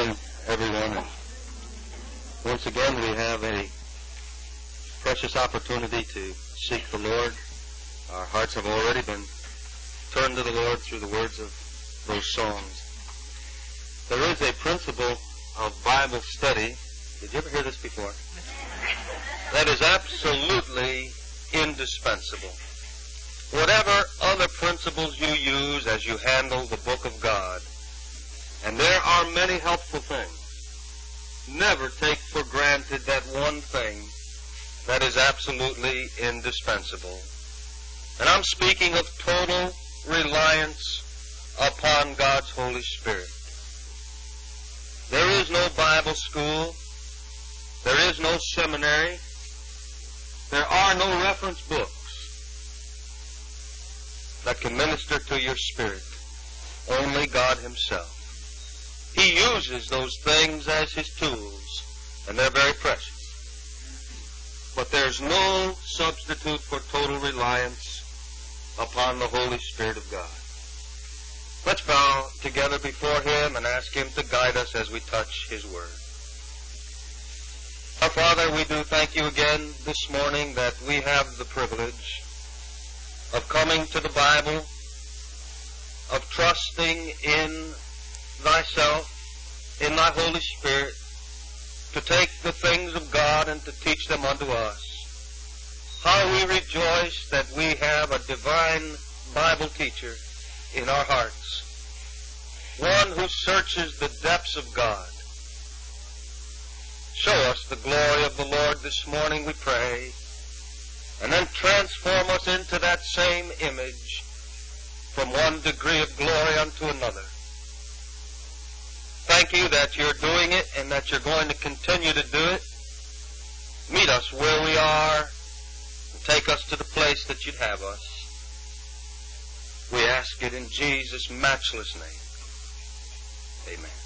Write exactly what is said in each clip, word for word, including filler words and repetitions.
morning, everyone. And once again, we have a precious opportunity to seek the Lord. Our hearts have already been turned to the Lord through the words of those songs. There is a principle of Bible study. Did you ever hear this before? That is absolutely indispensable. Whatever other principles you use as you handle the book of God, and there are many helpful things, never take for granted that one thing that is absolutely indispensable. And I'm speaking of total reliance upon God's Holy Spirit. There is no Bible school. There is no seminary. There are no reference books that can minister to your spirit. Only God Himself. He uses those things as His tools, and they're very precious. But there's no substitute for total reliance upon the Holy Spirit of God. Let's bow together before Him and ask Him to guide us as we touch His Word. Our Father, we do thank You again this morning that we have the privilege of coming to the Bible, of trusting in Thyself, in Thy Holy Spirit, to take the things of God and to teach them unto us. How we rejoice that we have a divine Bible teacher in our hearts, one who searches the depths of God. Show us the glory of the Lord this morning, we pray, and then transform us into that same image from one degree of glory unto another. Thank You that You're doing it and that You're going to continue to do it. Meet us where we are and take us to the place that You'd have us. We ask it in Jesus' matchless name. Amen.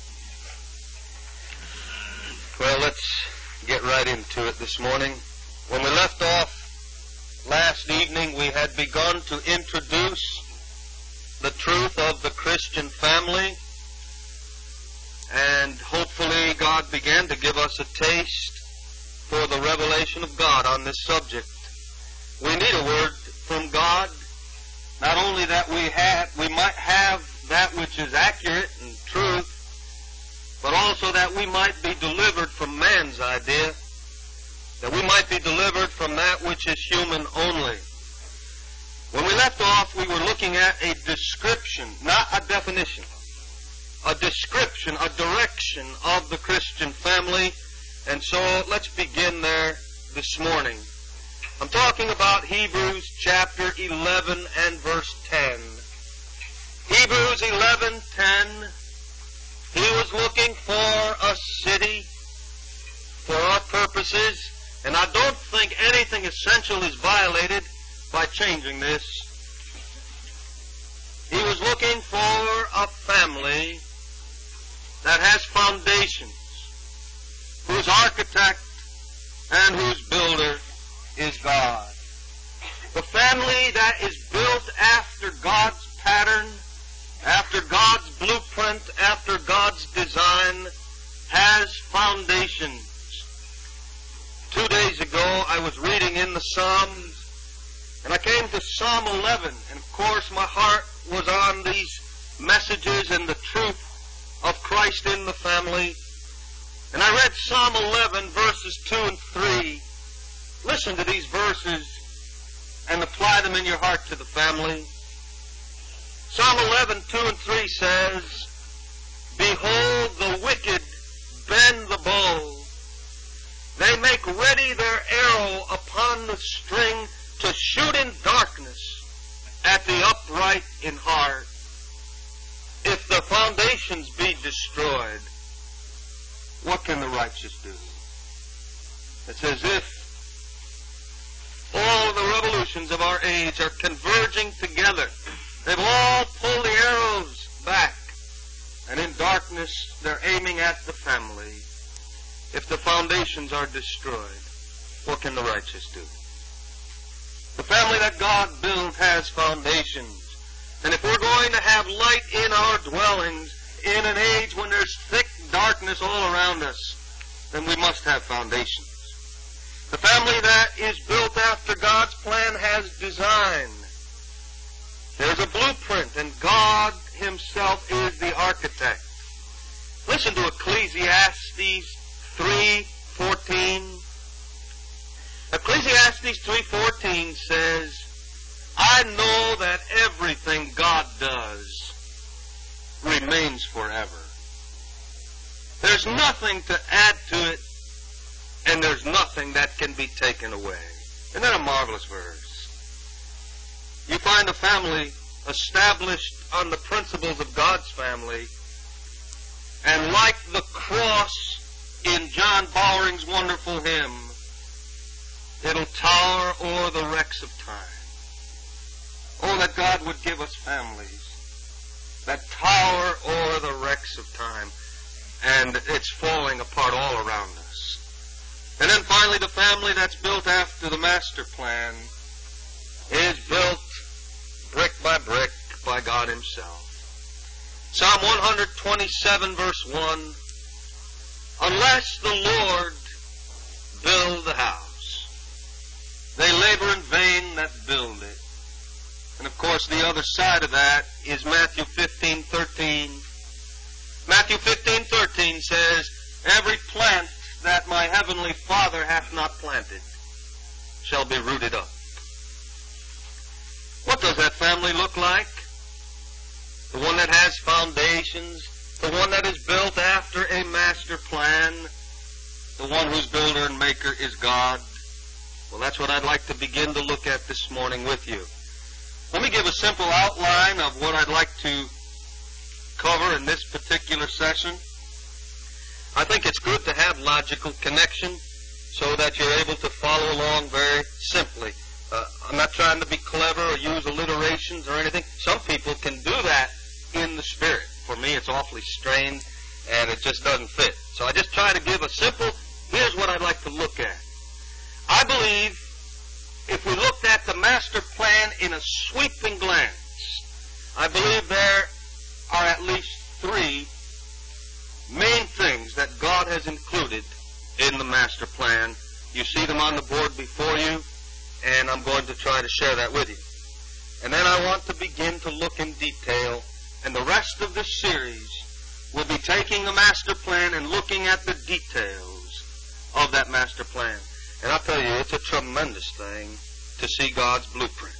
Well, let's get right into it this morning. When we left off last evening, we had begun to introduce the truth of the Christian family, and hopefully God began to give us a taste for the revelation of God on this subject. We need a word from God, not only that we have, we might have that which is accurate and truth, but also that we might be delivered from man's idea, that we might be delivered from that which is human only. When we left off, we were looking at a description, not a definition, a description, a direction of the Christian family. And so let's begin there this morning. I'm talking about Hebrews chapter eleven and verse ten. Hebrews eleven ten. He was looking for a city for our purposes, and I don't think anything essential is violated by changing this. He was looking for a family that has foundations, whose architect and whose builder is God. The family that is built after God's pattern, after God's blueprint, after God's design, has foundations. Two days ago, I was reading in the Psalms, and I came to Psalm eleven, and of course my heart was on these messages and the truth of Christ in the family. And I read Psalm eleven, verses two and three. Listen to these verses and apply them in your heart to the family. Psalm eleven, two and three says, Behold, the wicked bend the bow. They make ready their arrow upon the string to shoot in darkness at the upright in heart. If the foundations be destroyed, what can the righteous do? It's as if all the revolutions of our age are converging together. They've all pulled the arrows back, and in darkness they're aiming at the family. If the foundations are destroyed, what can the righteous do? The family that God built has foundations. And if we're going to have light in our dwellings in an age when there's thick darkness darkness all around us, then we must have foundations. The family that is built after God's plan has design. There's a blueprint, and God Himself is the architect. Listen to Ecclesiastes three fourteen. Ecclesiastes three fourteen says, I know that everything God does remains forever. There's nothing to add to it, and there's nothing that can be taken away. Isn't that a marvelous verse? You find a family established on the principles of God's family, and like the cross in John Bowering's wonderful hymn, it'll tower o'er the wrecks of time. Oh, that God would give us families that tower o'er the wrecks of time, and it's falling apart all around us. And then finally, the family that's built after the master plan is built brick by brick by God Himself. Psalm one twenty-seven, verse one, unless the Lord build the house, they labor in vain that build it. And of course, the other side of that is Matthew fifteen thirteen. Matthew fifteen thirteen says, every plant that my heavenly Father hath not planted shall be rooted up. What does that family look like? The one that has foundations, the one that is built after a master plan, the one whose builder and maker is God. Well, that's what I'd like to begin to look at this morning with you. Let me give a simple outline of what I'd like to cover in this particular session. I think it's good to have logical connection so that you're able to follow along very simply. Uh, I'm not trying to be clever or use alliterations or anything. Some people can do that in the spirit. For me, it's awfully strained, and it just doesn't fit. So I just try to give a simple, here's what I'd like to look at. I believe if we looked at the master plan in a sweeping glance, I believe there are at least three main things that God has included in the master plan. You see them on the board before you, and I'm going to try to share that with you. And then I want to begin to look in detail, and the rest of this series will be taking the master plan and looking at the details of that master plan. And I'll tell you, it's a tremendous thing to see God's blueprint.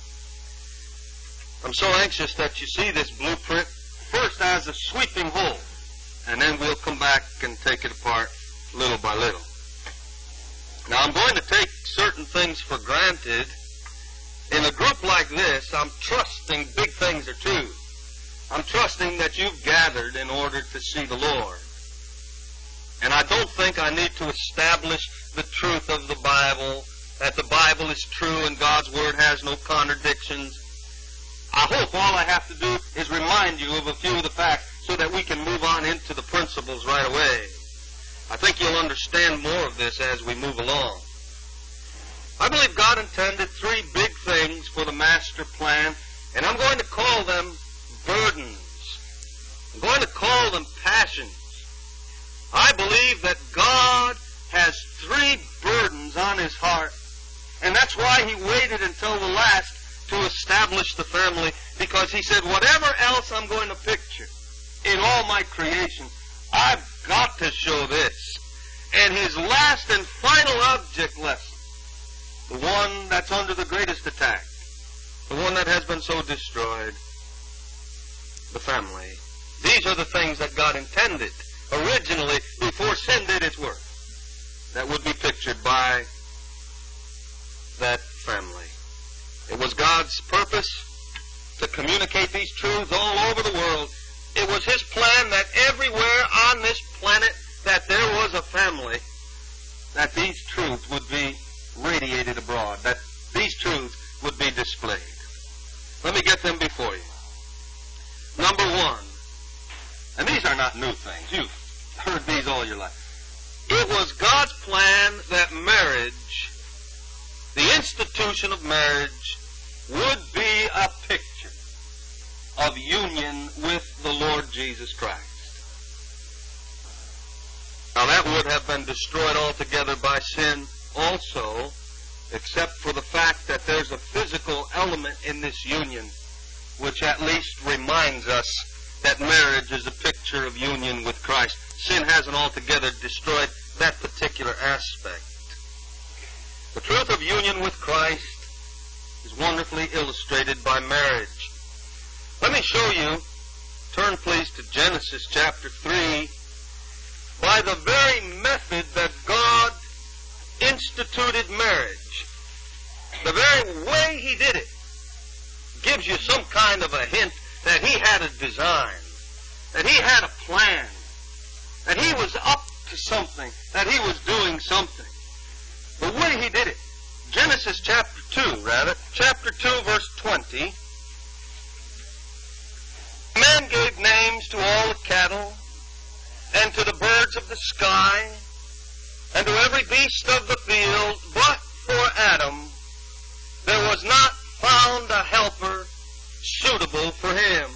I'm so anxious that you see this blueprint first as a sweeping whole, and then we'll come back and take it apart little by little. Now, I'm going to take certain things for granted. In a group like this, I'm trusting big things are true. I'm trusting that you've gathered in order to see the Lord. And I don't think I need to establish the truth of the Bible, that the Bible is true and God's Word has no contradictions. I hope all I have to do is remind you of a few of the facts so that we can move on into the principles right away. I think you'll understand more of this as we move along. I believe God intended three big things for the master plan, and I'm going to call them burdens. I'm going to call them passions. I believe that God has three burdens on His heart, and that's why He waited until the last to establish the family, because He said, whatever else I'm going to picture in all my creation, I've got to show this. And His last and final object lesson, the one that's under the greatest attack, the one that has been so destroyed, the family. These are the things that God intended originally before sin did its work, that would be pictured by that family. It was God's purpose to communicate these truths all over the world. It was His plan that everywhere on this planet that there was a family, that these truths would be radiated abroad, that these truths would be displayed. Let me get them before you. Number one, and these are not new things. You've heard these all your life. It was God's plan that marriage, the institution of marriage, would be a picture of union with the Lord Jesus Christ. Now that would have been destroyed altogether by sin also, except for the fact that there's a physical element in this union which at least reminds us that marriage is a picture of union with Christ. Sin hasn't altogether destroyed that particular aspect. The truth of union with Christ is wonderfully illustrated by marriage. Let me show you, turn please to Genesis chapter three, by the very method that God instituted marriage. The very way He did it gives you some kind of a hint that He had a design, that He had a plan, that He was up to something, that He was doing something. The way He did it. Genesis chapter two, rather, chapter two, verse twenty. Man gave names to all the cattle, and to the birds of the sky, and to every beast of the field, but for Adam there was not found a helper suitable for him.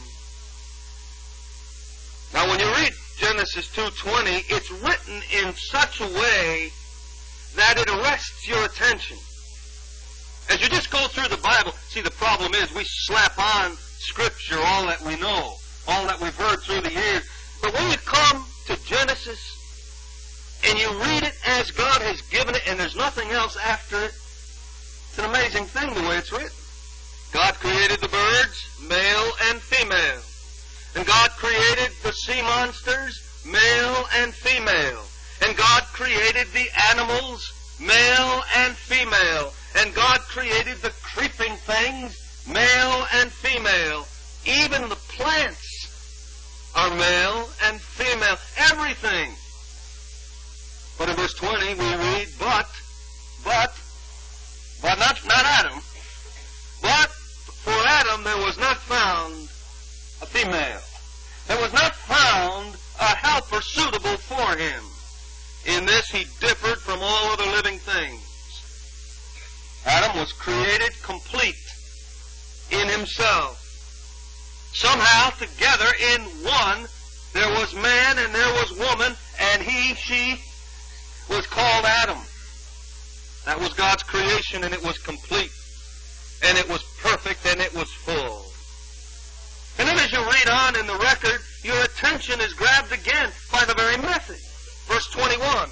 Now when you read Genesis two twenty, it's written in such a way that it arrests your attention. As you just go through the Bible, see, the problem is we slap on Scripture all that we know, all that we've heard through the years. But when you come to Genesis and you read it as God has given it and there's nothing else after it, it's an amazing thing the way it's written. God created the birds, male and female. And God created the sea monsters, male and female. And God created the animals, male and female. And God created the creeping things, male and female. Even the plants are male and female. Everything. But in verse twenty we read, but, but, but not, not Adam. But for Adam there was not found a female. There was not found a helper suitable for him. In this he differed from all other living things. Adam was created complete in himself. Somehow together in one there was man and there was woman, and he, she was called Adam. That was God's creation, and it was complete, and it was perfect, and it was full. And then as you read on in the record, your attention is grabbed again by the very method. Verse twenty-one.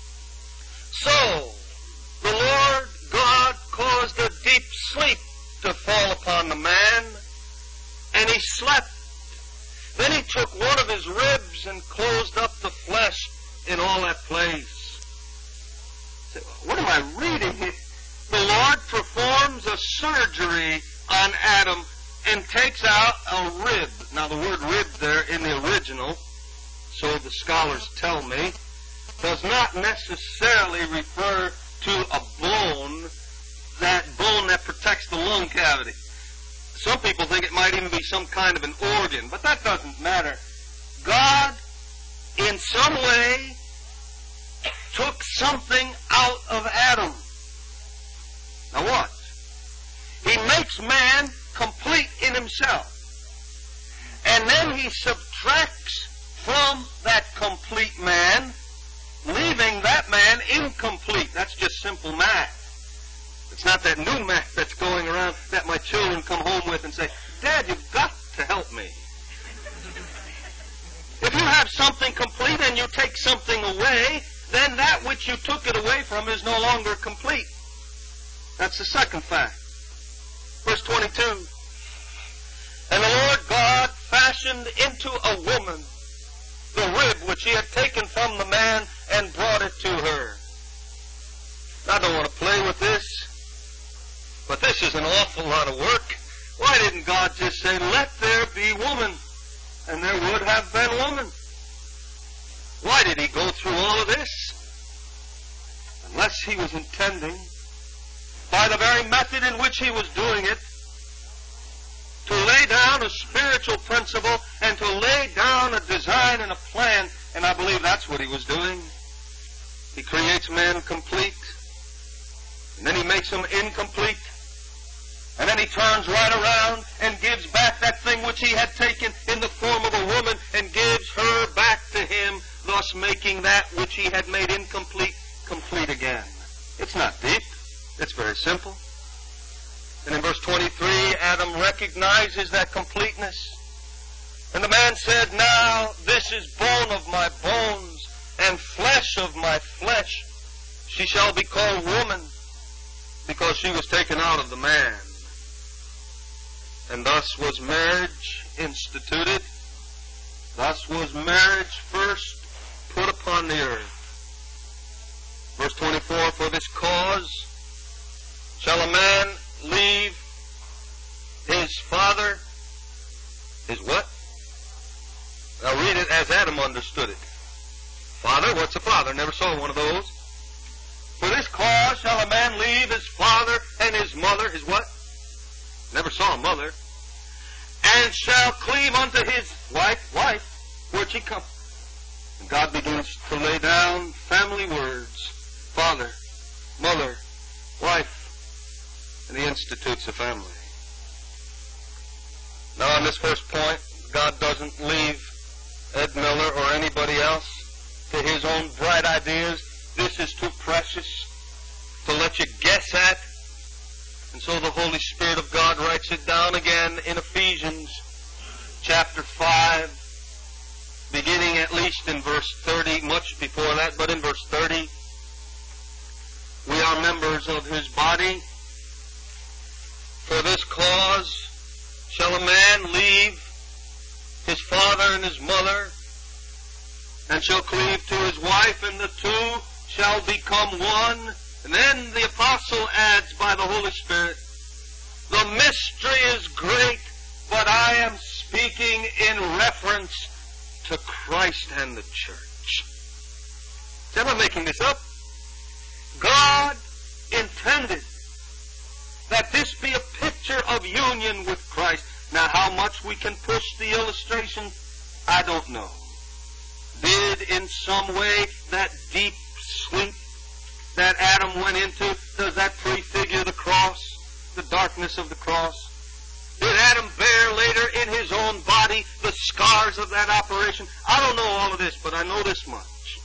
So the Lord God caused a deep sleep to fall upon the man, and he slept. Then he took one of his ribs and closed up the flesh in all that place. What am I reading here? The Lord performs a surgery on Adam and takes out a rib. Now the word rib there in the original, so the scholars tell me, does not necessarily refer to a bone, that bone that protects the lung cavity. Some people think it might even be some kind of an organ, but that doesn't matter. God, in some way, took something out of Adam. Now what? He makes man complete in himself. And then he subtracts from that complete man, leaving that man incomplete. That's just simple math. It's not that new math that's going around that my children come home with and say, Dad, you've got to help me. If you have something complete and you take something away, then that which you took it away from is no longer complete. That's the second fact. Verse twenty-two. And the Lord God fashioned into a woman the rib which he had taken from the man and brought it to her. I don't want to play with this, but this is an awful lot of work. Why didn't God just say, let there be woman? And there would have been woman. Why did he go through all of this? Unless he was intending, by the very method in which he was doing it, to lay down a spiritual principle and to lay down a design and a plan. And I believe that's what he was doing. He creates man complete, and then he makes him incomplete. And then he turns right around and gives back that thing which he had taken in the form of a woman and gives her back to him, thus making that which he had made incomplete, complete again. It's not deep. It's very simple. And in verse twenty-three, Adam recognizes that completeness. And the man said, now this is bone of my bones and flesh of my flesh. She shall be called woman because she was taken out of the man. And thus was marriage instituted. Thus was marriage first put upon the earth. Verse twenty-four, for this cause shall a man leave his father, his what? Now read it as Adam understood it. Father, what's a father? Never saw one of those. For this cause shall a man leave his father and his mother, his what? Never saw a mother. And shall cleave unto his wife. Wife, where'd she come? And God begins to lay down family words. Father, mother, wife. And he institutes a family. Now on this first point, God doesn't leave Ed Miller or anybody else to his own bright ideas. This is too precious to let you guess at. And so the Holy Spirit of God writes it down again in Ephesians chapter five, beginning at least in verse thirty, much before that, but in verse thirty. We are members of his body. For this cause shall a man leave his father and his mother, and shall cleave to his wife, and the two shall become one. And then the apostle adds by the Holy Spirit, the mystery is great, but I am speaking in reference to Christ and the church. Am I making this up? God intended that this be a picture of union with Christ. Now, how much we can push the illustration, I don't know. Did in some way that deep sleep that Adam went into, does that prefigure the cross, the darkness of the cross? Did Adam bear later in his own body the scars of that operation? I don't know all of this, but I know this much.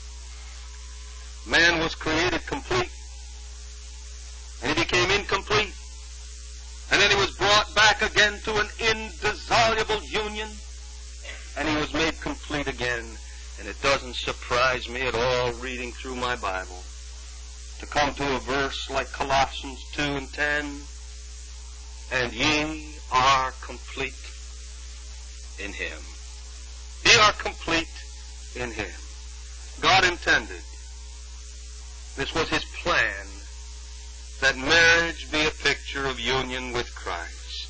Man was created complete, and he became incomplete. And then he was brought back again to an indissoluble union, and he was made complete again. And it doesn't surprise me at all, reading through my Bible, to come to a verse like Colossians two and ten, and ye are complete in him. Ye are complete in him. God intended, this was his plan, that marriage be a picture of union with Christ.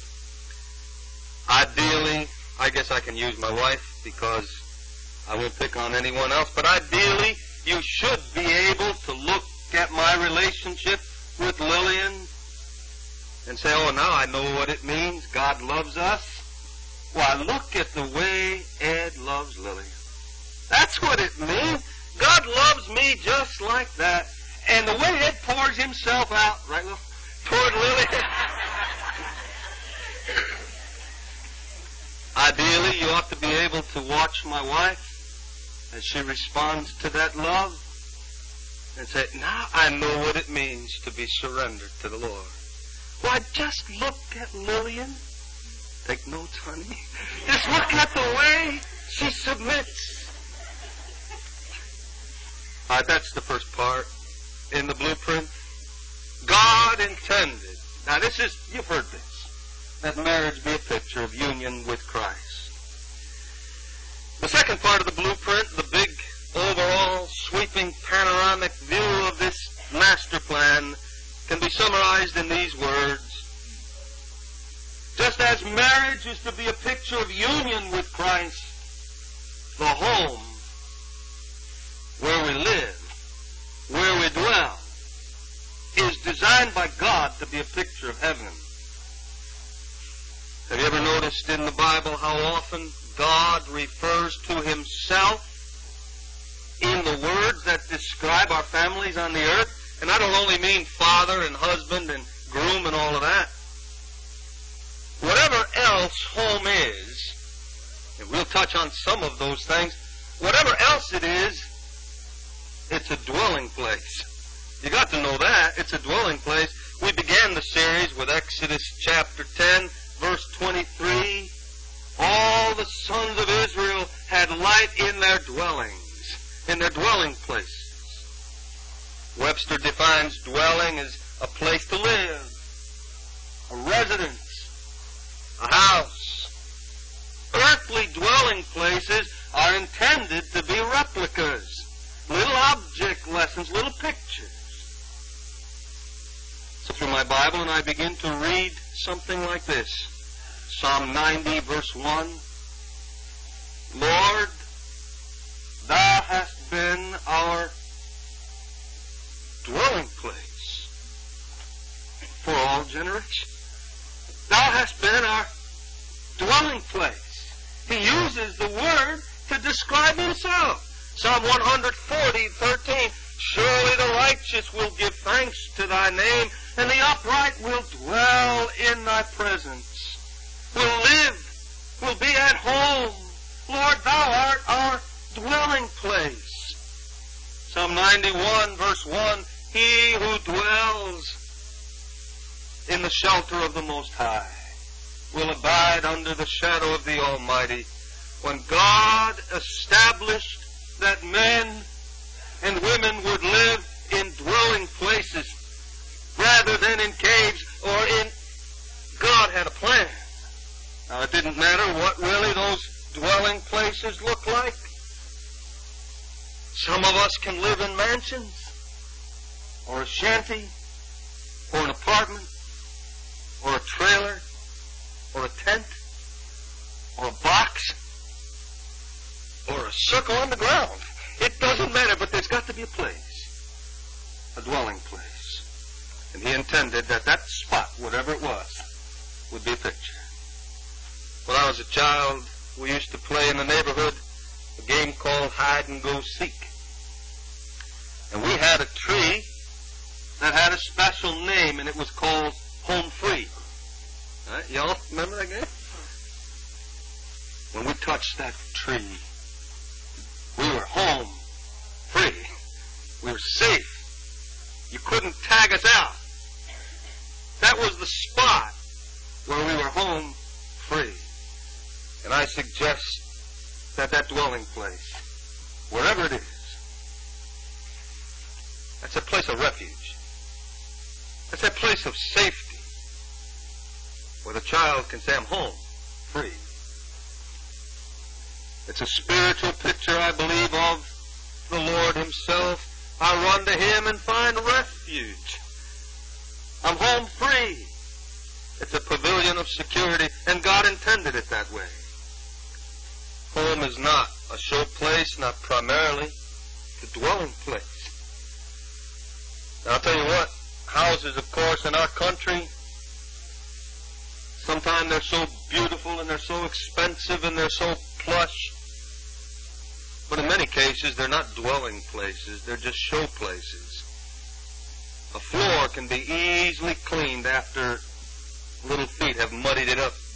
Ideally, I guess I can use my wife because I won't pick on anyone else, but ideally you should be able to look at my relationship with Lillian and say, oh, now I know what it means. God loves us. Why, look at the way Ed loves Lillian. That's what it means. God loves me just like that. And the way Ed pours himself out, right, toward Lillian. Ideally, you ought to be able to watch my wife as she responds to that love and say, now I know what it means to be surrendered to the Lord. Why, just look at Lillian. Take notes, honey. Just look at the way she submits. All right, that's the first part. In the blueprint, God intended, now this is, you've heard this, that marriage be a picture of union with Christ. The second part of the blueprint, the big overall sweeping panoramic view of this master plan, can be summarized in these words. Just as marriage is to be a picture of union with Christ, the home where we live, where we dwell, is designed by God to be a picture of heaven. Have you ever noticed in the Bible how often God refers to himself in the words that describe our families on the earth? And I don't only mean father and husband and groom and all of that. else home is, and we'll touch on some of those things, whatever else it is, it's a dwelling place. You got to know that. It's a dwelling place. We began the series with Exodus chapter ten, verse twenty-three. All the sons of Israel had light in their dwellings, in their dwelling places. Webster defines dwelling as a place to live, a residence, a house. Earthly dwelling places are intended to be replicas, little object lessons, little pictures. So through my Bible, and I begin to read something like this. Psalm ninety, verse one. Lord, Thou hast been our dwelling place for all generations. Thou hast been our dwelling place. He uses the word to describe himself. Psalm one forty, thirteen. Surely the righteous will give thanks to thy name, and the upright will dwell in thy presence. Will live, will be at home. Lord, thou art our dwelling place. Psalm ninety-one, verse one. He who dwells in the shelter of the Most High will abide under the shadow of the Almighty. When God established that men and women would live in dwelling places rather than in caves or in... God had a plan. Now, it didn't matter what really those dwelling places look like. Some of us can live in mansions, or a shanty, or an apartment, or a trailer, or a tent, or a box, or a circle on the ground. It doesn't matter, but there's got to be a place, a dwelling place. And he intended that that spot, whatever it was, would be a picture. When I was a child, we used to play in the neighborhood a game called hide and go seek. And we had a tree that had a special name, and it was called Home Free. Right? Y'all remember that game? When we touched that tree, we were home free. We were safe. You couldn't tag us out. That was the spot where we were home free. And I suggest that that dwelling place, wherever it is, that's a place of refuge. That's a place of safety where the child can say, I'm home, free. It's a spiritual picture, I believe, of the Lord himself. I run to him and find refuge. I'm home free. It's a pavilion of security, and God intended it that way. Home is not a show place, not primarily the dwelling place. Now, I'll tell you what, houses, of course, in our country, sometimes they're so beautiful and they're so expensive and they're so plush. But in many cases, they're not dwelling places. They're just show places. A floor can be easily cleaned after little feet have muddied it up.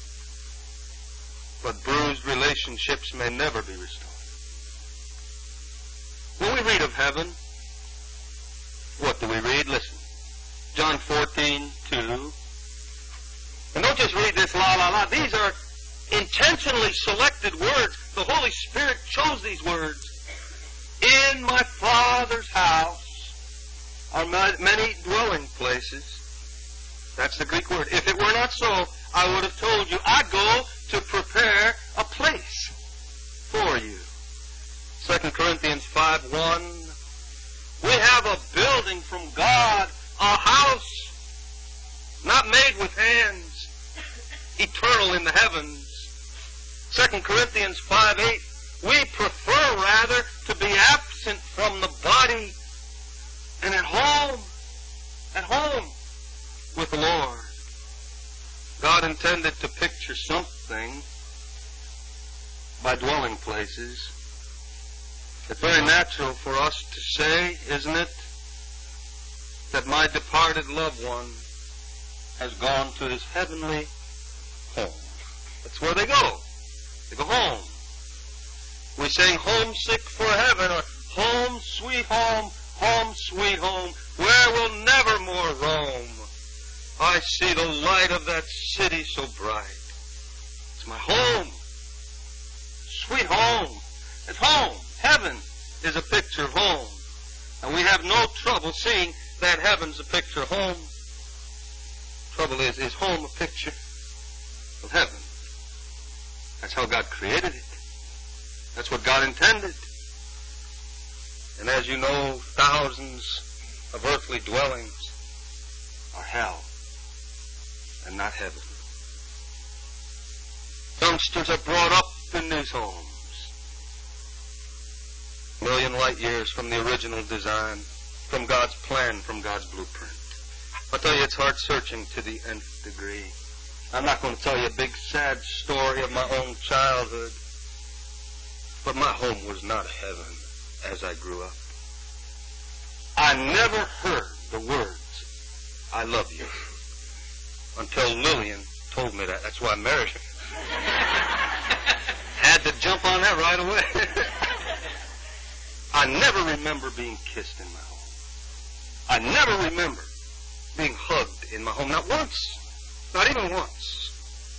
But bruised relationships may never be restored. When we read of heaven, what do we read? Listen. John fourteen, two. And don't just read this la la la. These are intentionally selected words. The Holy Spirit chose these words. In my Father's house are many dwelling places. That's the Greek word. If it were not so, I would have told you, I go to prepare a place for you. Second Corinthians five, one. We have a building from God, a house not made with hands, eternal in the heavens. Second Corinthians five, eight. We prefer rather to be absent from the body and at home, at home with the Lord. God intended to picture something by dwelling places. It's very natural for us to say, isn't it, that my departed loved one has gone to his heavenly home. That's where they go. They go home. We sing homesick for heaven, or home sweet home, home sweet home, where we'll never more roam. I see the light of that city so bright. It's my home. Sweet home. It's home. Heaven is a picture of home. And we have no trouble seeing that heaven's a picture of home. Trouble is, is home a picture of heaven? That's how God created it. That's what God intended. And as you know, thousands of earthly dwellings are hell and not heaven. Youngsters are brought up in these homes. A million light years from the original design, from God's plan, from God's blueprint. I'll tell you, it's heart searching to the nth degree. I'm not going to tell you a big sad story of my own childhood, but my home was not heaven as I grew up. I never heard the words, I love you, until Lillian told me that. That's why I married her. Had to jump on that right away. I never remember being kissed in my home. I never remember being hugged in my home. Not once. Not even once.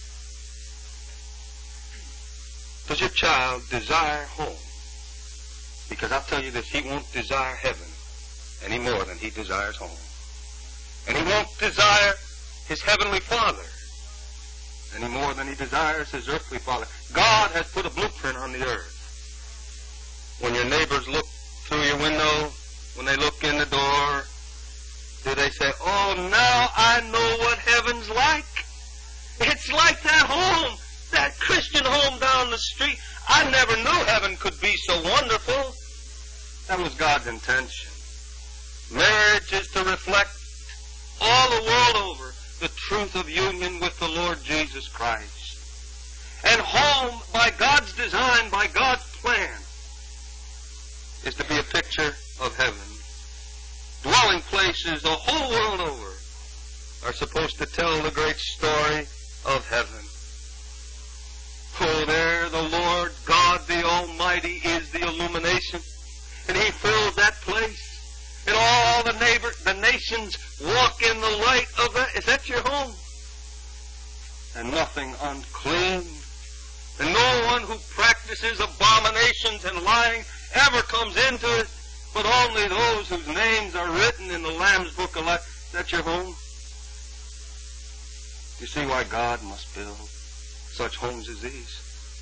Does your child desire home? Because I'll tell you this, he won't desire heaven any more than he desires home. And he won't desire his heavenly Father any more than he desires his earthly father. God has put a blueprint on the earth. When your neighbors look through your window, when they look in the door, do they say, oh, now I know what heaven's like? It's like that home, that Christian home down the street. I never knew heaven could be so wonderful. That was God's intention. Marriage is to reflect all the world over the truth of union with the Lord Jesus Christ. And home, by God's design, by God's plan, is to be a picture of heaven. Dwelling places the whole world over are supposed to tell the great story of heaven. Oh, there the Lord God the Almighty is the illumination, and He fills that place. And all the neighbor, the nations walk in the light of that. Is that your home? And nothing unclean, and no one who practices abominations and lying ever comes into it, but only those whose names are written in the Lamb's Book of Life. Is that your home? You see why God must build such homes as these?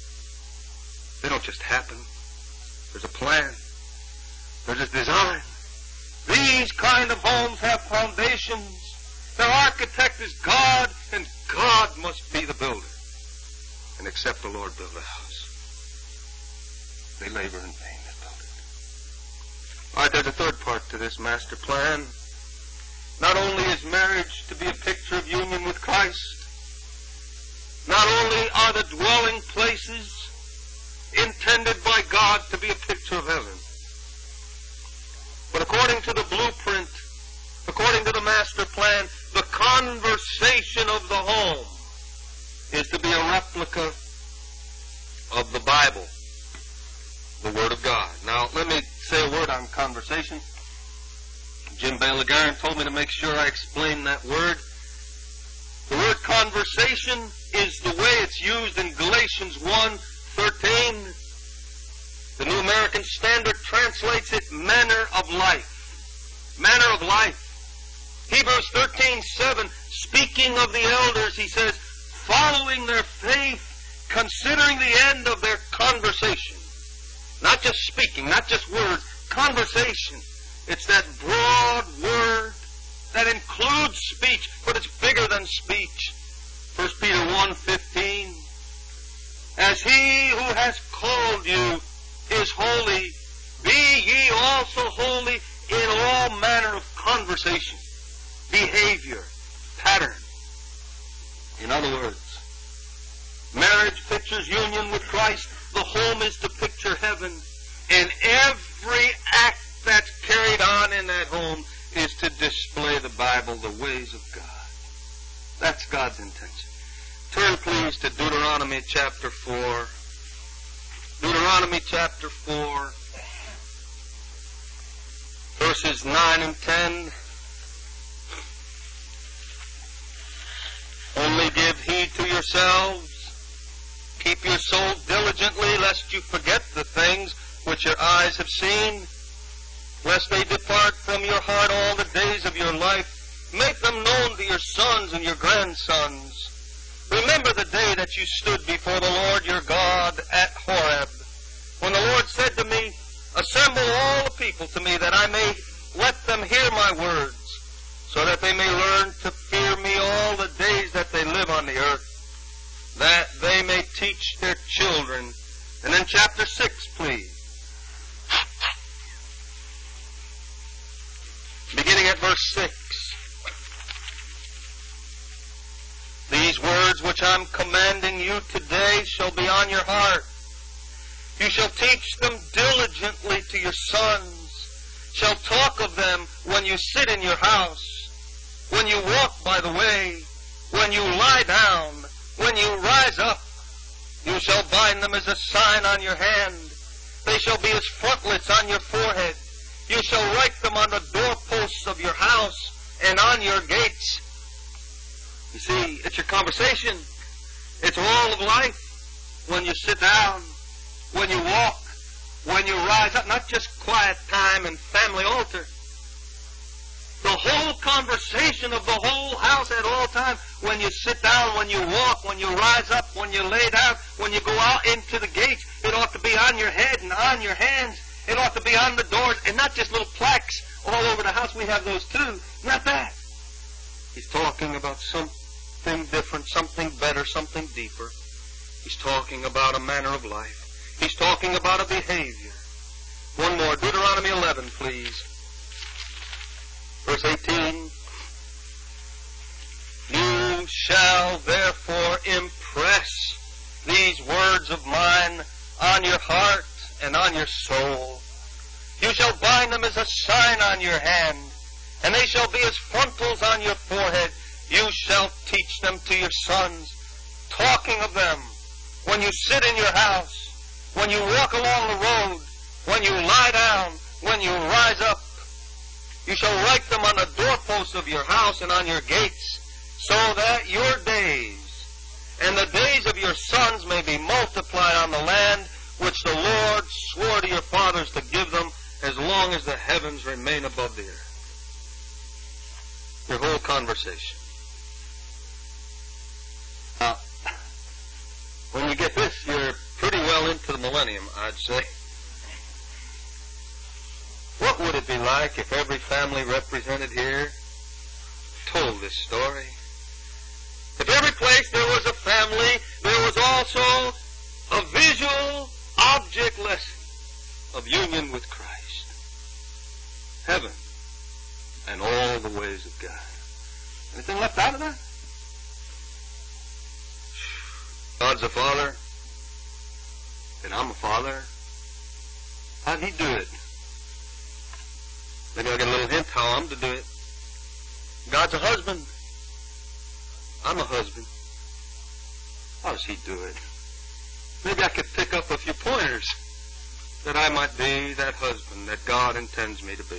They don't just happen. There's a plan. There's a design. These kind of homes have foundations. Their architect is God, and God must be the builder. And except the Lord build a house, they labor in vain that build it. All right, there's a third part to this master plan. Not only is marriage to be a picture of union with Christ, not only are the dwelling places intended by God to be a picture of heaven, but according to the blueprint, according to the master plan, the conversation of the home is to be a replica of the Bible, the Word of God. Now, let me say a word on conversation. Jim Bailey-Garin told me to make sure I explain that word. The word conversation is the way it's used in Galatians one thirteen. The New American Standard translates it manner of life. Manner of life. Hebrews thirteen seven, speaking of the elders, he says, following their faith, considering the end of their conversation. Not just speaking, not just words, conversation. It's that broad word that includes speech, but it's bigger than speech. First Peter one fifteen, as he who has called you is holy, be ye also holy in all manner of conversation, behavior, pattern. In other words, marriage pictures union with Christ. The home is to picture heaven. And every act that's carried on in that home is to display the Bible, the ways of God. That's God's intention. Turn please, to Deuteronomy chapter four. Deuteronomy chapter four, verses nine and ten. Only give heed to yourselves. Keep your soul diligently, lest you forget the things which your eyes have seen, lest they depart from your heart all the days of your life. Make them known to your sons and your grandsons. Remember the day that you stood before the Lord your God at Horeb, when the Lord said to me, assemble all the people to me, that I may let them hear my words, so that they may learn to fear me all the days that they live on the earth, that they may teach their children. And then chapter six, please. Beginning at verse six. These words which I'm commanding you today shall be on your heart. You shall teach them diligently to your sons, shall talk of them when you sit in your house, when you walk by the way, when you lie down, when you rise up. You shall bind them as a sign on your hand. They shall be as frontlets on your forehead. You shall write them on the doorposts of your house and on your gates. You see, it's your conversation. It's all of life. When you sit down, when you walk, when you rise up, not just quiet time and family altar. The whole conversation of the whole house at all times. When you sit down, when you walk, when you rise up, when you lay down, when you go out into the gates, it ought to be on your head and on your hands. It ought to be on the doors, and not just little plaques all over the house. We have those too. Not that. He's talking about something different, something better, something deeper. He's talking about a manner of life. He's talking about a behavior. One more. Deuteronomy eleven, please. Verse eighteen. You shall therefore impress these words of mine on your heart and on your soul. You shall bind them as a sign on your hand, and they shall be as frontals on your forehead. You shall teach them to your sons, talking of them when you sit in your house, when you walk along the road, when you lie down, when you rise up. You shall write them on the doorposts of your house and on your gates, so that your days and the days of your sons may be multiplied on the land which the Lord swore to your fathers to give them, as long as the heavens remain above the earth. Your whole conversation. Now, when you get this, you're pretty well into the millennium, I'd say. What would it be like if every family represented here told this story? If every place there was a family, there was also a visual object lesson of union with Christ. Heaven and all the ways of God. Anything left out of that? God's a father, and I'm a father. How'd he do it? Maybe I'll get a little hint how I'm to do it. God's a husband. I'm a husband. How does he do it? Maybe I could pick up a few pointers that I might be that husband that God intends me to be.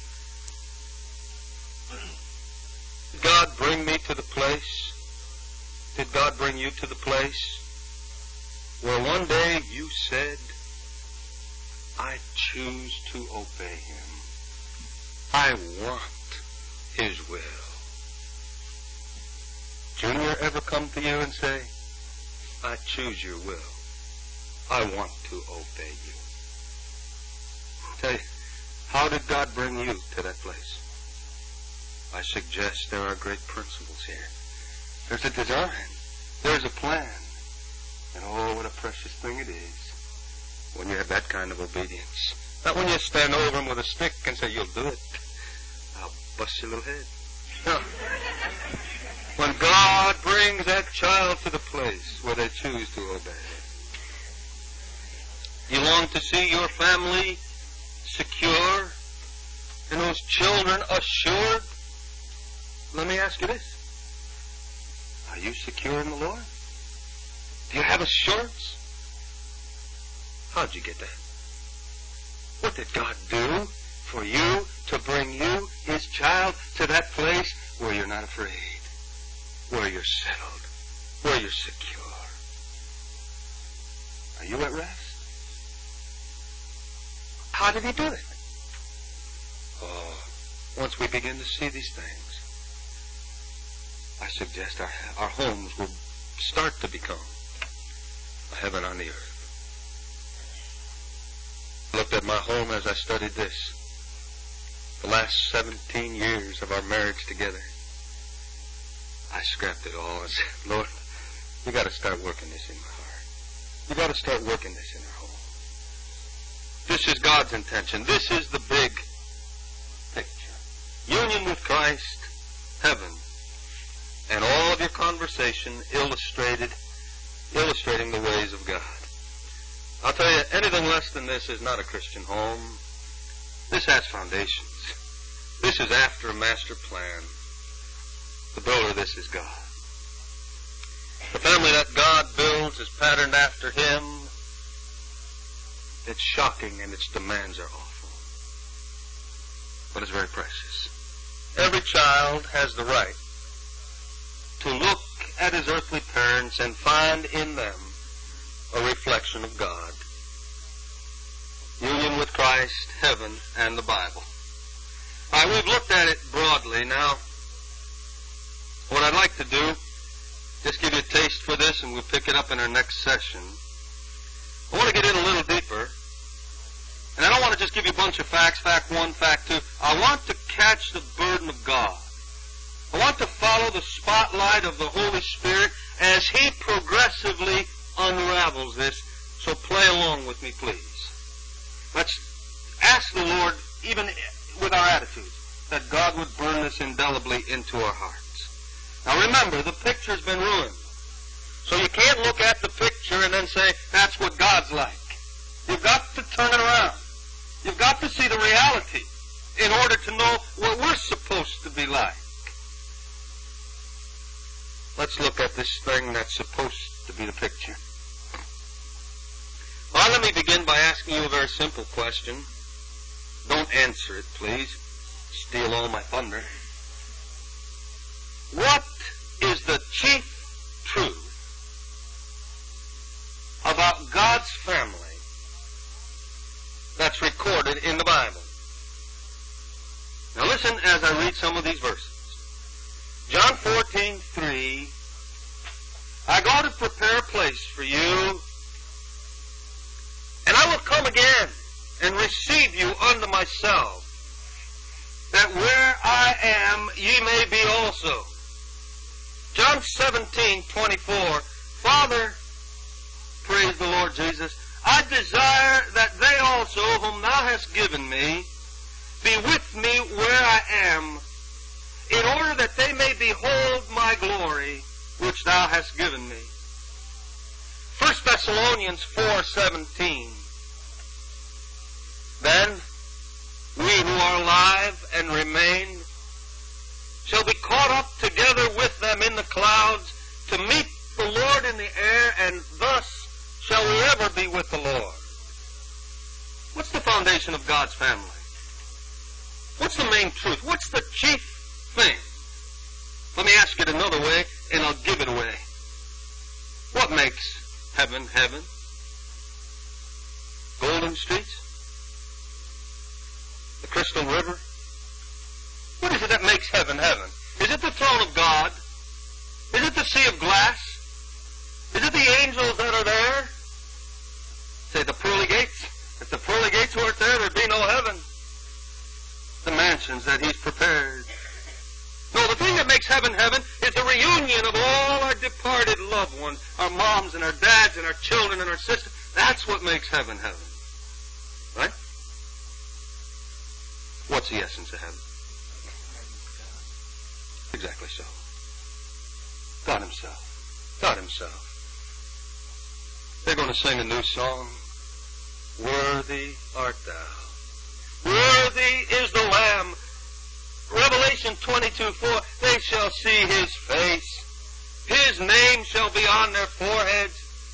Did God bring me to the place? Did God bring you to the place where one day you said, I choose to obey him. I want his will. Junior ever come to you and say, I choose your will. I want to obey you. Tell you, how did God bring you to that place? I suggest there are great principles here. There's a design. There's a plan. And oh, what a precious thing it is when you have that kind of obedience. Not when you stand over him with a stick and say, you'll do it. I'll bust your little head. No. When God brings that child to the place where they choose to obey. You long to see your family secure and those children assured? Let me ask you this. Are you secure in the Lord? Do you have assurance? How'd you get that? What did God do for you to bring you, His child, to that place where you're not afraid, where you're settled, where you're secure? Are you at rest? How did He do it? Oh, once we begin to see these things, I suggest our, our homes will start to become a heaven on the earth. I looked at my home as I studied this. The last seventeen years of our marriage together, I scrapped it all and said, Lord, you got to start working this in my heart. You got to start working this in our home. This is God's intention. This is the big picture. Union with Christ, heaven, and all of your conversation illustrated, illustrating the ways of God. I'll tell you, anything less than this is not a Christian home. This has foundations. This is after a master plan. The builder of this is God. The family that God builds is patterned after Him. It's shocking and its demands are awful. But it's very precious. Every child has the right to look at his earthly parents and find in them a reflection of God. Union with Christ, heaven, and the Bible. All right, we've looked at it broadly. Now, what I'd like to do, just give you a taste for this, and we'll pick it up in our next session. I want to get in a little deeper, and I don't want to just give you a bunch of facts, fact one, fact two. I want to catch the burden of God. I want to follow the spotlight of the Holy Spirit as He progressively unravels this. So play along with me, please. Let's ask the Lord, even with our attitudes, that God would burn this indelibly into our hearts. Now remember, the picture's been ruined. So you can't look at the picture and then say, that's what God's like. You've got to turn it around. You've got to see the reality in order to know what we're supposed to be like. Let's look at this thing that's supposed to be the picture. Well, let me begin by asking you a very simple question. Don't answer it, please. Steal all my thunder. What is the chief truth about God's family that's recorded in the Bible? Now listen as I read some of these verses. John fourteen three, I go to prepare a place for you, and I will come again and receive you unto myself, that where I am ye may be also. John seventeen twenty-four, Father, praise the Lord Jesus, I desire that they also whom thou hast given me be with me where I am, in order that they may behold my glory which thou hast given me. First Thessalonians four seventeen. Then we who are alive and remain shall be caught up together with them in the clouds to meet the Lord in the air, and thus shall we ever be with the Lord. What's the foundation of God's family? What's the main truth? What's the chief thing? Let me ask it another way, and I'll give it away. What makes heaven heaven? Golden streets? The crystal river? What is it that makes heaven heaven? Is it the throne of God? Is it the sea of glass? Is it the angels that are there? Say the pearly gates. If the pearly gates weren't there, there'd be no heaven. The mansions that He's prepared. No, the thing that makes heaven heaven is the reunion of all our departed loved ones, our moms and our dads and our children and our sisters. That's what makes heaven heaven. Right? What's the essence of heaven? Exactly so. God Himself. God Himself. They're going to sing a new song. Worthy art thou. Worthy is the Lamb. Revelation twenty-two four. They shall see His face. His name shall be on their foreheads.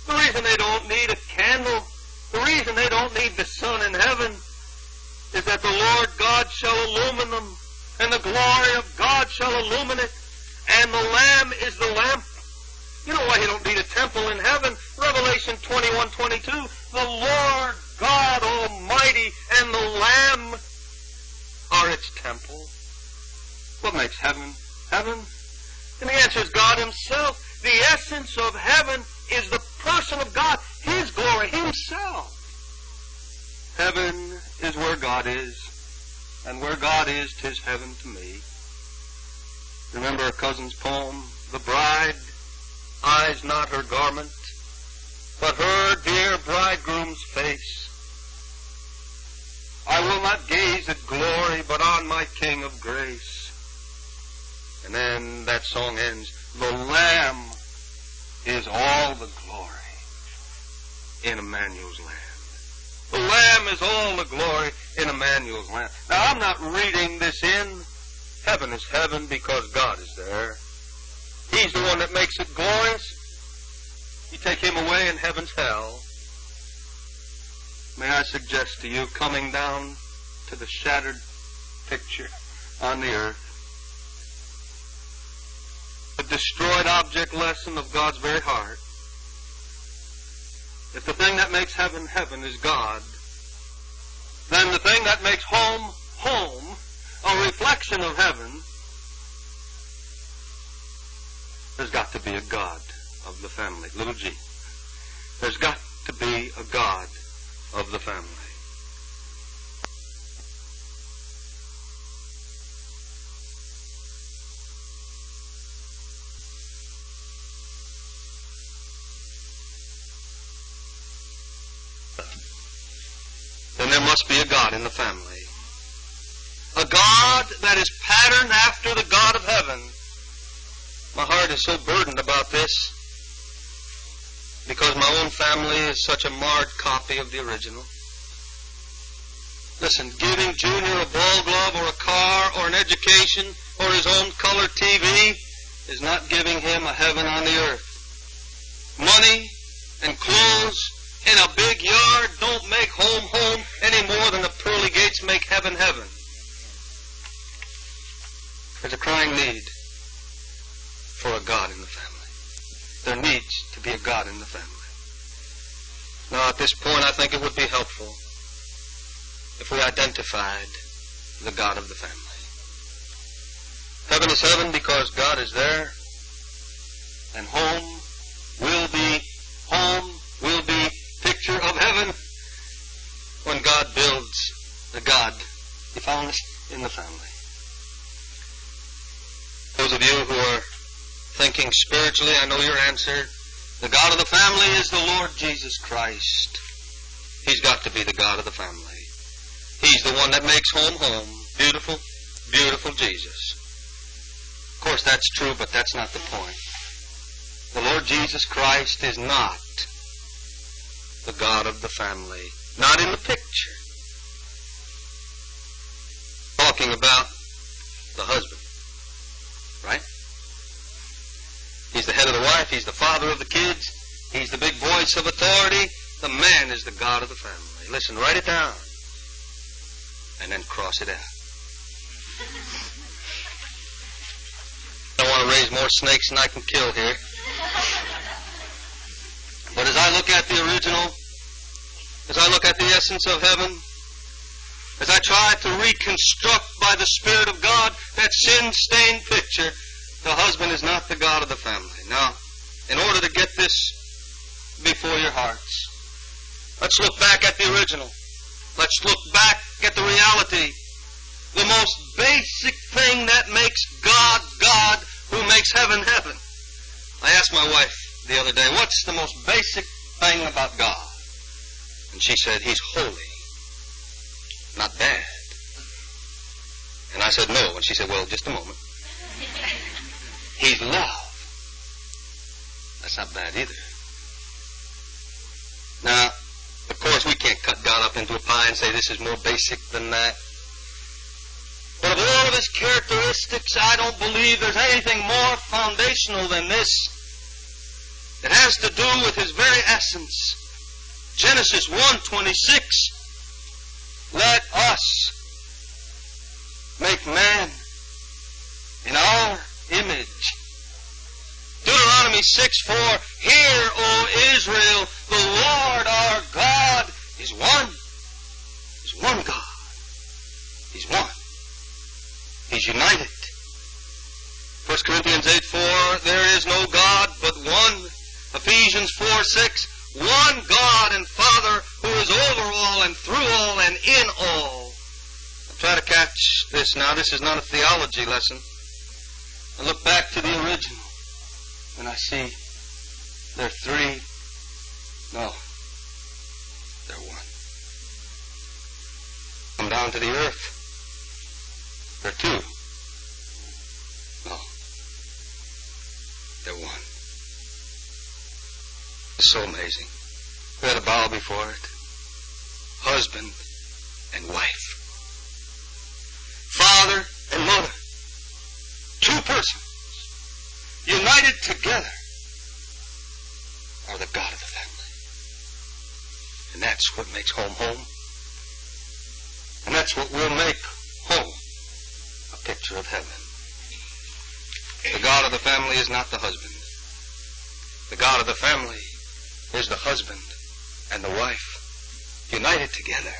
The reason they don't need a candle, the reason they don't need the sun in heaven, is that the Lord God shall illumine them, and the glory of God shall illumine it, and the Lamb is the lamp. You know why you don't need a temple in heaven? Revelation twenty-one twenty-two, the Lord God Almighty and the Lamb are its temple. What makes heaven heaven? And the answer is God Himself. The essence of heaven is the person of God, His glory, Himself. Heaven is where God is, and where God is, 'tis heaven to me. Remember a cousin's poem, the bride eyes not her garment, but her dear bridegroom's face. I will not gaze at glory, but on my King of grace. And then that song ends, the Lamb is all the glory in Emmanuel's land. The Lamb is all the glory in Emmanuel's land. Now, I'm not reading this in. Heaven is heaven because God is there. He's the one that makes it glorious. You take Him away and heaven's hell. May I suggest to you, coming down to the shattered picture on the earth, the destroyed object lesson of God's very heart. If the thing that makes heaven heaven is God, then the thing that makes home home, a reflection of heaven, there's got to be a God of the family, little g. There's got to be a God of the family. Then there must be a God in the family. A God that is patterned after the God of heaven. My heart is so burdened about this because my own family is such a marred copy of the original. Listen, giving Junior a ball glove or a car or an education or his own color T V is not giving him a heaven on the earth. Money and clothes in a big yard don't make home home any more than the pearly gates make heaven heaven. There's a crying need for a God in the family. There needs to be a God in the family. Now, at this point, I think it would be helpful if we identified the God of the family. Heaven is heaven because God is there, and home will be home, will be picture of heaven when God builds the God He found in the family. Those of you who are thinking spiritually, I know your answer. The God of the family is the Lord Jesus Christ. He's got to be the God of the family. He's the one that makes home home. Beautiful, beautiful Jesus. Of course, that's true, but that's not the point. The Lord Jesus Christ is not the God of the family. Not in the picture. Talking about the husband. Right? He's the head of the wife. He's the father of the kids. He's the big voice of authority. The man is the God of the family. Listen, write it down. And then cross it out. I don't want to raise more snakes than I can kill here. But as I look at the original, as I look at the essence of heaven, as I try to reconstruct by the Spirit of God that sin-stained picture, the husband is not the God of the family. Now, in order to get this before your hearts, let's look back at the original. Let's look back at the reality. The most basic thing that makes God God, who makes heaven heaven. I asked my wife the other day, what's the most basic thing about God? And she said, He's holy, not bad. And I said, no. And she said, well, just a moment. He's love. That's not bad either. Now, of course, we can't cut God up into a pie and say this is more basic than that. But of all of His characteristics, I don't believe there's anything more foundational than this. It has to do with his very essence. Genesis one twenty-six, let us make man in our image. Deuteronomy six four, hear, O Israel, the Lord our God is one. He's one God. He's one. He's united. First Corinthians eight four, there is no God but one. Ephesians four six, one God and Father who is over all and through all and in all. I'll try to catch this now. This is not a theology lesson. I look back to the original and I see there are three. No, they're one. Come down to the earth. There are two. No, they're one. It's so amazing. We had to bow before it. Husband and wife. Father and mother. Two persons united together are the God of the family. And that's what makes home home. And that's what will make home a picture of heaven. The God of the family is not the husband. The God of the family is the husband and the wife united together.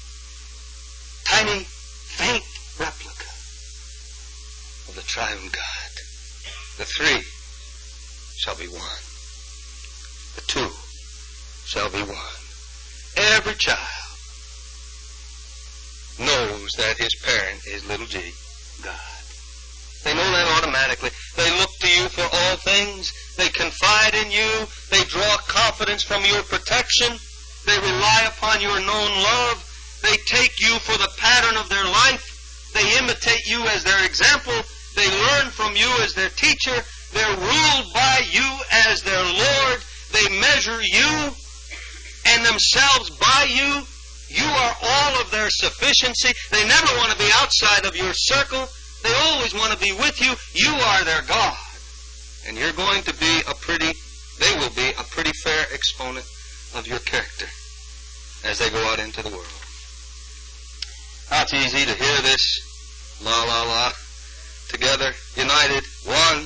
Tiny, faint replica of the triune God. The three shall be one. The two shall be one. Every child knows that his parent is little g, God. They know that automatically. They look to you for all things. They confide in you. They draw confidence from your protection. They rely upon your known love. They take you for the pattern of their life. They imitate you as their example. They learn from you as their teacher. They're ruled by you as their Lord. They measure you and themselves by you. You are all of their sufficiency. They never want to be outside of your circle. They always want to be with you. You are their God. And you're going to be a pretty, they will be a pretty fair exponent of your character as they go out into the world. How it's easy to hear this, la, la, la, together, united, one.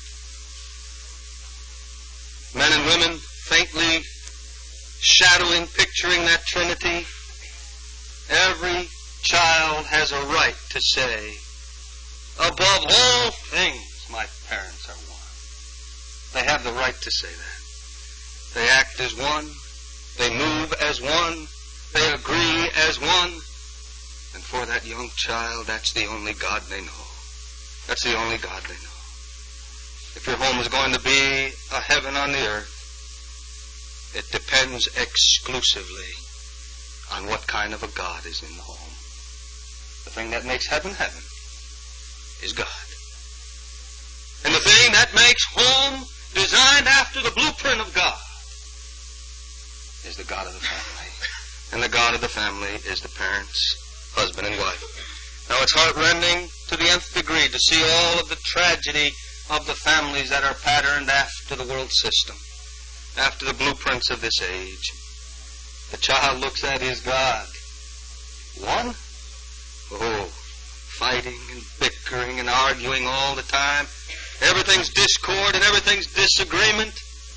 Men and women faintly shadowing, picturing that Trinity. Every child has a right to say, above all things, my parents are one. They have the right to say that. They act as one. They move as one. They agree as one. And for that young child, that's the only God they know. That's the only God they know. If your home is going to be a heaven on the earth, it depends exclusively on what kind of a God is in the home. The thing that makes heaven heaven is God. And the thing that makes home designed after the blueprint of God is the God of the family. And the God of the family is the parents, husband and wife. Now it's heartrending to the nth degree to see all of the tragedy of the families that are patterned after the world system, after the blueprints of this age. The child looks at his God. One? Oh, fighting and bickering and arguing all the time. Everything's discord and everything's disagreement.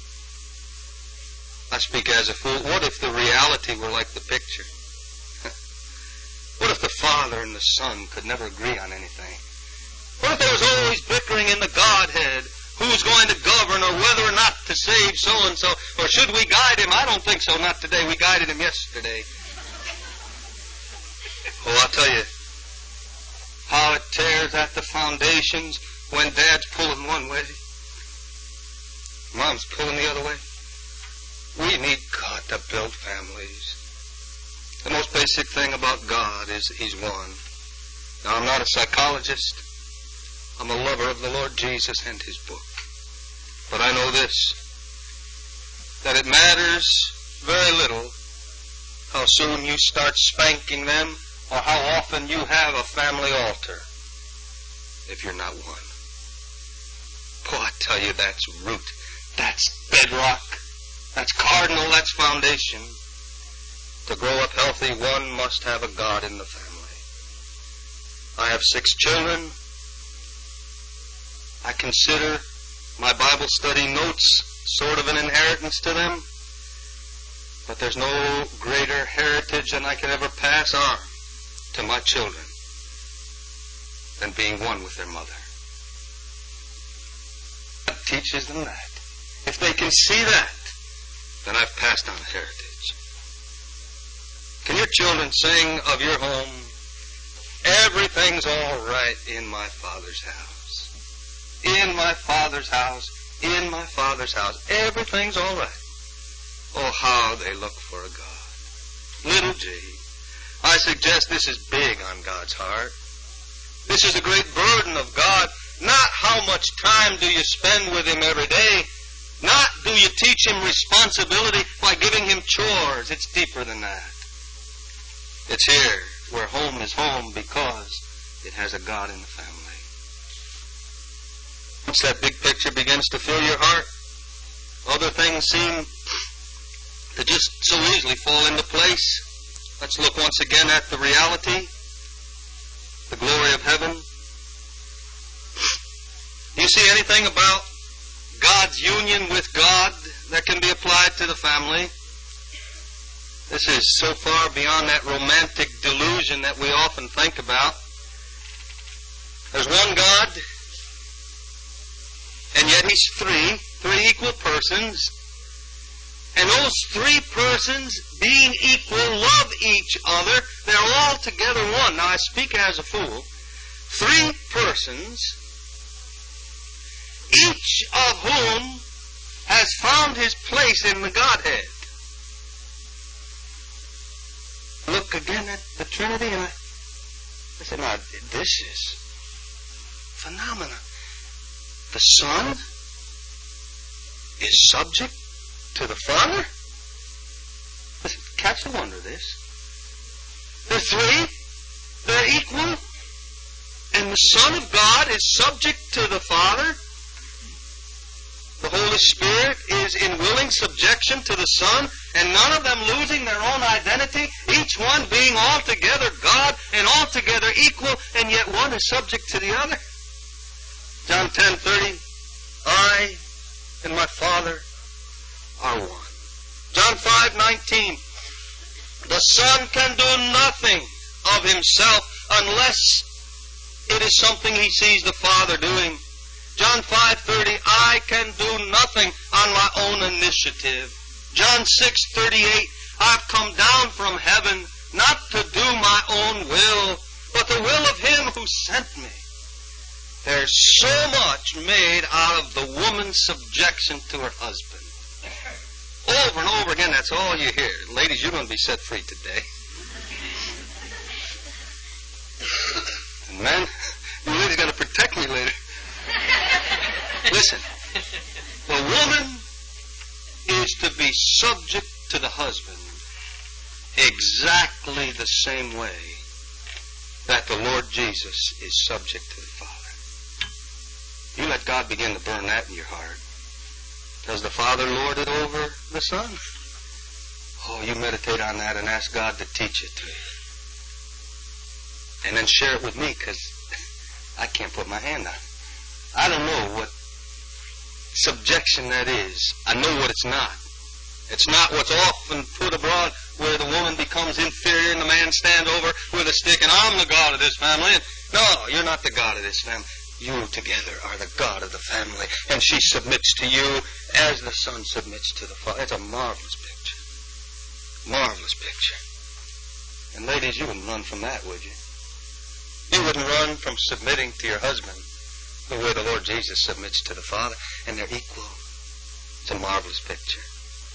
I speak as a fool. What if the reality were like the picture? What if the Father and the Son could never agree on anything? What if there was always bickering in the Godhead? Who's going to govern or whether or not to save so-and-so? Or should we guide him? I don't think so. Not today. We guided him yesterday. Oh, I'll tell you how it tears at the foundations when Dad's pulling one way, Mom's pulling the other way. We need God to build families. The most basic thing about God is He's one. Now, I'm not a psychologist. I'm a lover of the Lord Jesus and His book. But I know this, that it matters very little how soon you start spanking them or how often you have a family altar if you're not one. Boy, I tell you, that's root. That's bedrock. That's cardinal. That's foundation. To grow up healthy, one must have a God in the family. I have six children. I consider my Bible study notes sort of an inheritance to them. But there's no greater heritage than I can ever pass on to my children than being one with their mother. God teaches them that. If they can see that, then I've passed on a heritage. Can your children sing of your home, everything's all right in my Father's house? In my Father's house, in my Father's house, everything's all right. Oh, how they look for a God. Little G. I suggest this is big on God's heart. This is a great burden of God. Not how much time do you spend with Him every day. Not do you teach Him responsibility by giving Him chores. It's deeper than that. It's here where home is home because it has a God in the family. Once that big picture begins to fill your heart, other things seem to just so easily fall into place. Let's look once again at the reality, the glory of heaven. Do you see anything about God's union with God that can be applied to the family? This is so far beyond that romantic delusion that we often think about. There's one God, and yet He's three, three equal persons. And those three persons, being equal, love each other. They're all together one. Now, I speak as a fool. Three persons, each of whom has found his place in the Godhead. Look again at the Trinity, and I, I said, now, this is phenomenal. The Son is subject to the Father? Listen, catch the wonder of this. They're three. They're equal. And the Son of God is subject to the Father. The Holy Spirit is in willing subjection to the Son, and none of them losing their own identity, each one being altogether God and altogether equal, and yet one is subject to the other. John ten thirty, I and my Father are one. John five nineteen, the Son can do nothing of Himself unless it is something He sees the Father doing. John five thirty, I can do nothing on my own initiative. John six thirty-eight, I've come down from heaven not to do my own will, but the will of Him who sent me. There's so much made out of the woman's subjection to her husband. Over and over again, that's all you hear. Ladies, you're going to be set free today. And men, you ladies got to protect me later. Listen, the woman is to be subject to the husband exactly the same way that the Lord Jesus is subject to the Father. You let God begin to burn that in your heart. Does the Father lord it over the Son? Oh, you meditate on that and ask God to teach it to you. And then share it with me, because I can't put my hand on it. I don't know what subjection that is. I know what it's not. It's not what's often put abroad where the woman becomes inferior and the man stands over with a stick and I'm the God of this family. And no, you're not the God of this family. You together are the God of the family. And she submits to you as the Son submits to the Father. It's a marvelous picture. Marvelous picture. And ladies, you wouldn't run from that, would you? You wouldn't run from submitting to your husband the way the Lord Jesus submits to the Father. And they're equal. It's a marvelous picture.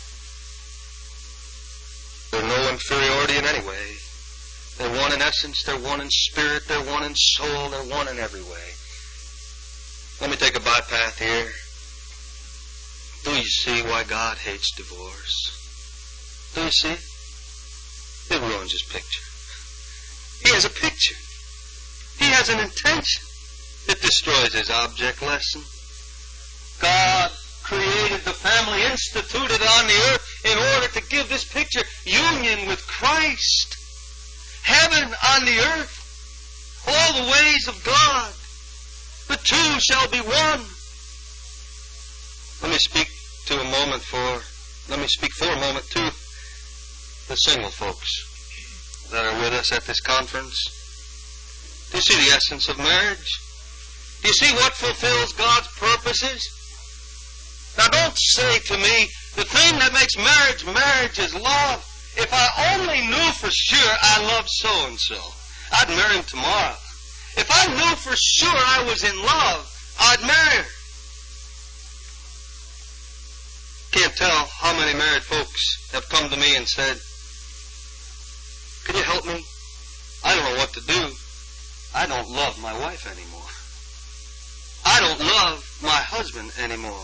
There's no inferiority in any way. They're one in essence, they're one in spirit, they're one in soul, they're one in every way. Let me take a bypath here. Do you see why God hates divorce? Do you see? It ruins His picture. He has a picture. He has an intention. It destroys His object lesson. God created created the family, instituted on the earth in order to give this picture union with Christ. Heaven on the earth, all the ways of God. The two shall be one. Let me speak to a moment for, let me speak for a moment to the single folks that are with us at this conference. Do you see the essence of marriage? Do you see what fulfills God's purposes? Now don't say to me, the thing that makes marriage marriage is love. If I only knew for sure I loved so-and-so, I'd marry him tomorrow. If I knew for sure I was in love, I'd marry her. Can't tell how many married folks have come to me and said, could you help me? I don't know what to do. I don't love my wife anymore. I don't love my husband anymore.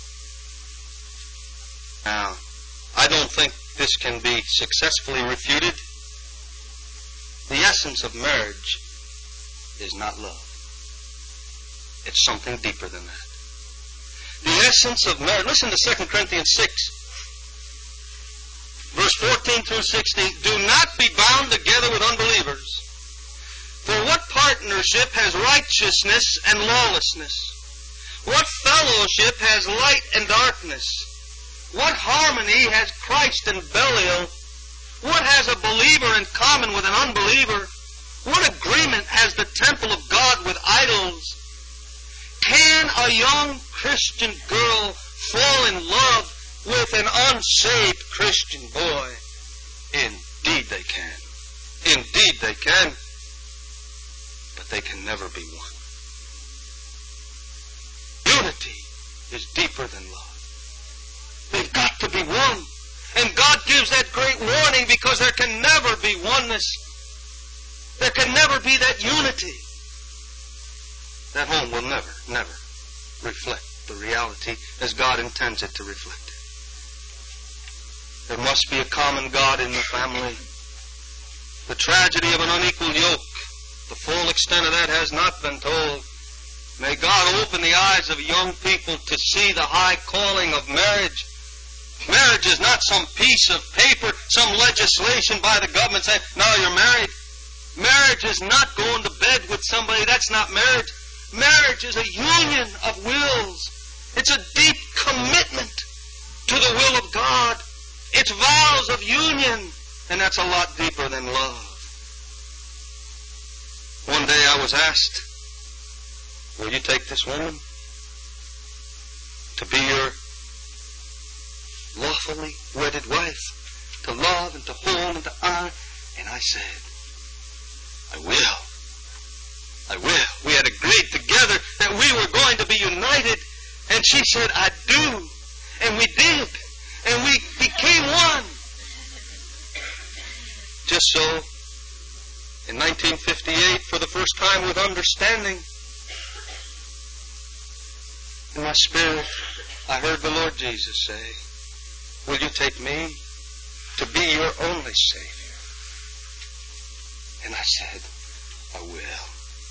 Now, I don't think this can be successfully refuted. The essence of marriage is not love. It's something deeper than that. The essence of marriage, listen to Second Corinthians six, verse fourteen through sixteen. Do not be bound together with unbelievers. For what partnership has righteousness and lawlessness? What fellowship has light and darkness? What harmony has Christ and Belial? What has a believer in common with an unbeliever? What agreement has the temple of God with idols? Can a young Christian girl fall in love with an unsaved Christian boy? Indeed they can. Indeed they can. But they can never be one. Unity is deeper than love. They've got to be one. And God gives that great warning because there can never be oneness. There can never be that unity. That home will never, never reflect the reality as God intends it to reflect it. There must be a common God in the family. The tragedy of an unequal yoke, the full extent of that has not been told. May God open the eyes of young people to see the high calling of marriage. Marriage is not some piece of paper, some legislation by the government saying, now you're married. Marriage is not going to bed with somebody. That's not marriage. Marriage is a union of wills. It's a deep commitment to the will of God. It's vows of union, and that's a lot deeper than love. One day I was asked, will you take this woman to be your lawfully wedded wife, to love and to hold and to honor? And I said, I will. I will. We had agreed together that we were going to be united, and she said, I do. And we did. And we became one. Just so, in nineteen fifty-eight, for the first time with understanding, in my spirit, I heard the Lord Jesus say, will you take me to be your only Savior? And I said, I will.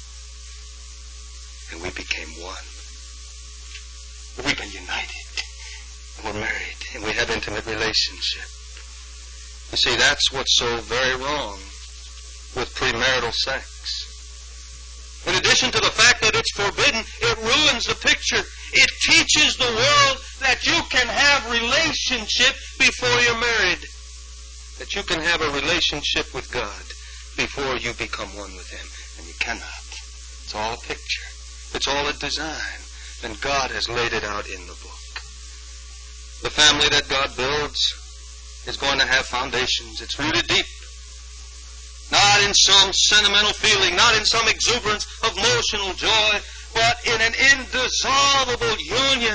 And we became one. We've been united. And we're married. And we have intimate relationship. You see, that's what's so very wrong with premarital sex. In addition to the fact that it's forbidden, it ruins the picture. It teaches the world that you can have relationship before you're married. That you can have a relationship with God before you become one with Him. And you cannot. It's all a picture. It's all a design. And God has laid it out in the book. The family that God builds is going to have foundations. It's rooted deep. Not in some sentimental feeling, not in some exuberance of emotional joy, but in an indissoluble union.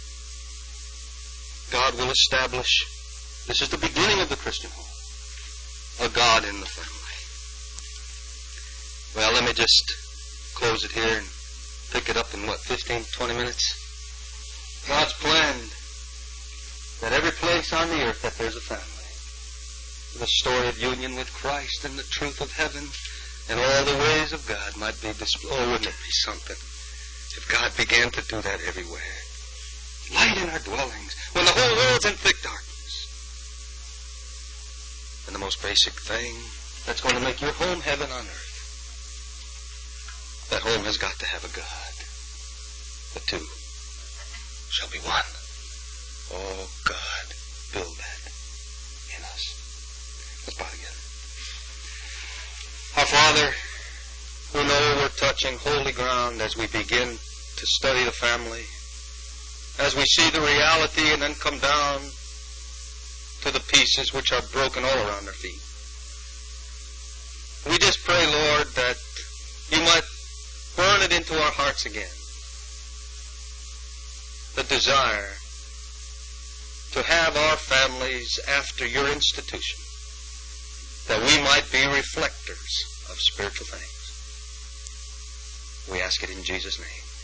God will establish, this is the beginning of the Christian home, a God in the family. Well, let me just close it here and pick it up in what, fifteen, twenty minutes? God's planned that every place on the earth that there's a family, the story of union with Christ and the truth of heaven and all the ways of God might be displayed. Oh, wouldn't it be something if God began to do that everywhere? light in our dwellings, when the whole world's in thick darkness. And the most basic thing that's going to make your home heaven on earth, that home has got to have a God. The two shall be one. Oh, God, build that in us. Let's bow together. Our Father, we know we're touching holy ground as we begin to study the family, as we see the reality and then come down to the pieces which are broken all around our feet. We just pray, Lord, that you might burn it into our hearts again, the desire to have our families after your institution, that we might be reflectors of spiritual things. We ask it in Jesus' name.